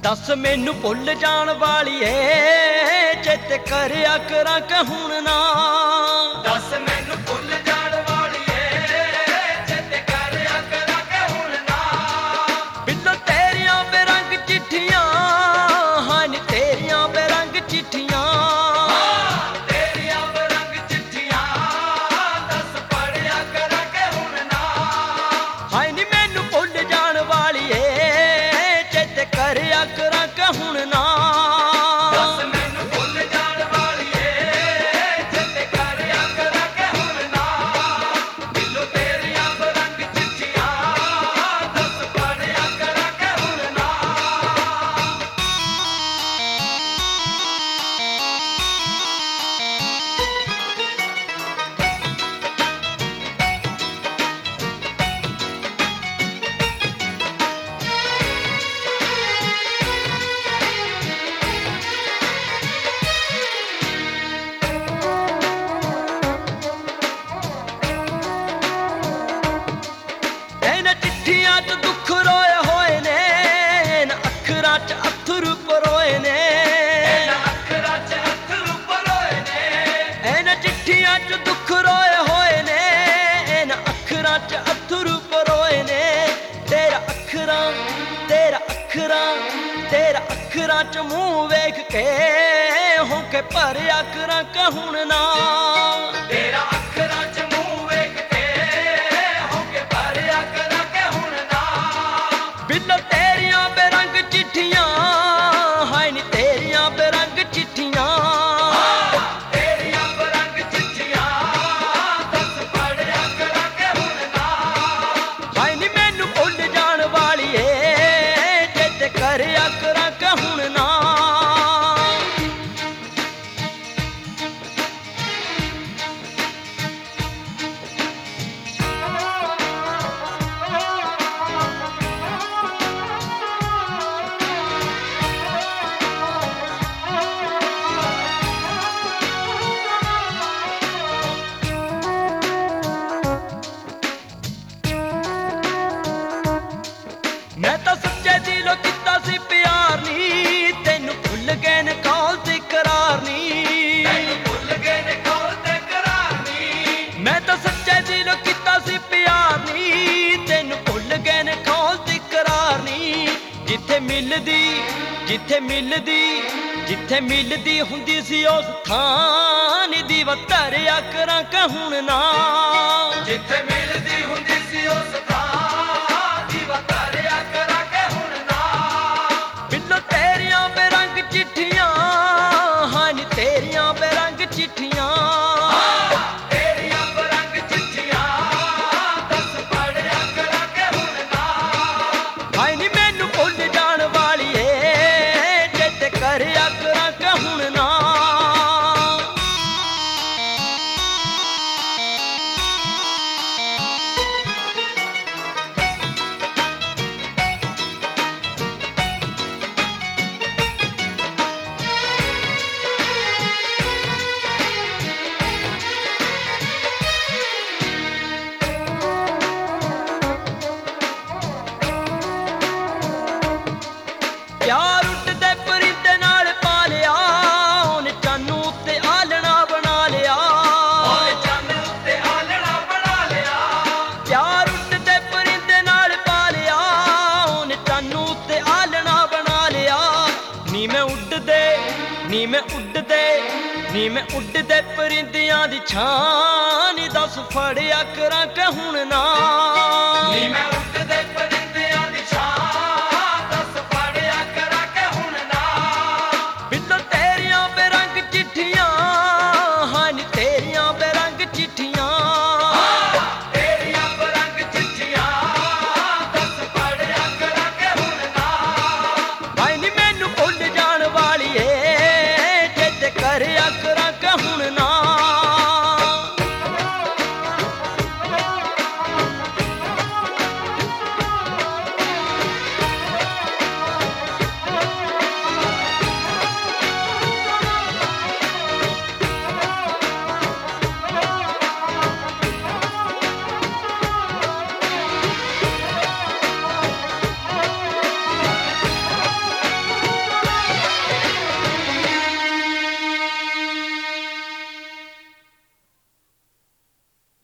दस मैनू भुल जान वालीए चेते करया करा कि हुण ना। दस मैनू भुल जान वालीए चेते करया करा कि हुण ना। बिल्लो तेरियां बेरंग चिट्ठियां हां नी तेरियां बेरंग चिट्ठियां। तेरियां बेरंग चिट्ठियां दस पढ़िया करा कि हुण ना। हाय नी मैनू भुल जान वालीए चेते करया करा कि हुण ना। दस मैनू भुल जान वालीए चेते करया करा कि हुण ना। बिल्लो तेरियां बेरंग चिट्ठियां दस पढ़िया करा कि हुण ना। ਇਹਨਾਂ ਚਿੱਠੀਆਂ 'ਚ ਦੁੱਖ ਰੋਏ ਹੋਏ ਨੇ ਇਹਨਾਂ ਅੱਖਰਾਂ 'ਚ ਅੱਥਰੂ ਪਰੋਏ ਨੇ। ਇਹਨਾਂ ਅੱਖਰਾਂ 'ਚ ਅੱਥਰੂ ਪਰੋਏ ਨੇ। ਇਹਨਾਂ ਚਿੱਠੀਆਂ 'ਚ ਦੁੱਖ ਰੋਏ ਹੋਏ ਨੇ ਇਹਨਾਂ ਅੱਖਰਾਂ 'ਚ ਅੱਥਰੂ ਪਰੋਏ ਨੇ। ਤੇਰਾ ਅੱਖਰਾਂ ਅੱਖਰਾਂ 'ਚ ਮੂੰਹ ਵੇਖ ਕੇ ਹੋ ਕੇ ਭਰਿਆ ਕਰਾਂ ਕਿ ਹੁਣ ਨਾ। ਤੇਰਾ ਅੱਖਰਾਂ 'ਚ ਮੂੰਹ ਵੇਖ ਕੇ ਹੋ ਕੇ ਭਰਿਆ ਕਰਾਂ ਕਿ ਹੁਣ ਨਾ। ਬਿੱਲੋ ਤੇਰੀਆਂ ਬੇਰੰਗ ਚਿੱਠੀਆਂ ਹਾਏ ਨੀ ਤੇਰੀਆਂ ਬੇਰੰਗ ਚਿੱਠੀਆਂ। ਤੇਰੀਆਂ ਬੇਰੰਗ ਚਿੱਠੀਆਂ ਦਸ ਪੜ੍ਹਿਆ ਕਰਾਂ ਕਿ ਹੁਣ ਨਾ। ਹਾਏ ਨੀ ਮੈਨੂੰ ਭੁੱਲ ਜਾਣ ਵਾਲੀਏ ਚੇਤੇ ਕਰਿਆ ਕਰਾਂ ਕਿ ਹੁਣ ਨਾ। मैं तो सच्चे दिलों किता सी प्यार नी तेनू भुल गए ने कॉल ते करार नी। ਤੈਨੂੰ ਭੁੱਲ ਗਏ ਨੇ ਕੌਲ ਤੇ ਕਰਾਰ ਨੀ। मैं तो सच्चे दिलों किता सी प्यार नी तेनू भुल गए ने कॉल ते करार नी। जिथे मिलदी हुंदी सी उस थां दी वतरिया करां कि हुण ना। ਜਿੱਥੇ ਮਿਲਦੀ ਹੁੰਦੀ ਸੀ ਉਸ ਥਾਂ ਦੀ ਵਤਰਿਆ ਕਰਾਂ ਕਿ ਹੁਣ ਨਾ। बिल्लो तेरियां बेरंग चिट्ठियां हां नी तेरियां बेरंग चिट्ठियां। ਤੇਰੀਆਂ ਬੇਰੰਗ ਚਿੱਠੀਆਂ ਦਸ ਪੜ੍ਹਿਆ ਕਰਾਂ ਕਿ ਹੁਣ ਨਾ। ਹਾਏ ਨੀ ਮੈਨੂੰ ਭੁੱਲ ਜਾਣ ਵਾਲੀਏ ਚੇਤੇ ਕਰਿਆ ਕਰਾਂ ਕਿ ਹੁਣ ਨਾ। प्यार उड्डदे परिंदे नाल पा लिया ਉਹਨੇ ਚਾਨੂ ਉੱਤੇ ਆਲਣਾ ਬਣਾ ਲਿਆ। ਉਹਨੇ ਚੰਨ ਉੱਤੇ ਆਲਣਾ ਬਣਾ ਲਿਆ। प्यार उड्डदे परिंदे नाल पा लिया ਉਹਨੇ ਚਾਨੂ ਉੱਤੇ ਆਲਣਾ ਬਣਾ ਲਿਆ। ਨੀ ਮੈਂ ਉੱਡਦੇ ਪਰਿੰਦਿਆਂ ਦੀ ਛਾਂ ਨੀ ਦੱਸ ਫੜਿਆ ਕਰਾਂ ਕਿ ਹੁਣ ਨਾ। ਨੀ ਮੈਂ